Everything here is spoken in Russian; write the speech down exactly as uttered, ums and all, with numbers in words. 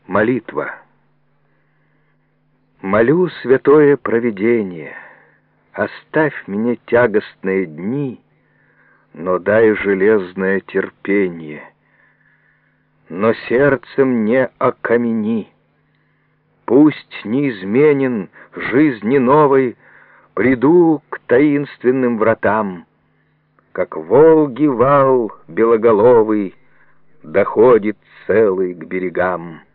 Молитва. Молю, святое провидение, оставь мне тягостные дни, но дай железное терпение, но сердцем не окамени. Пусть неизменен жизни новой, приду к таинственным вратам, как Волги вал белоголовый доходит целый к берегам.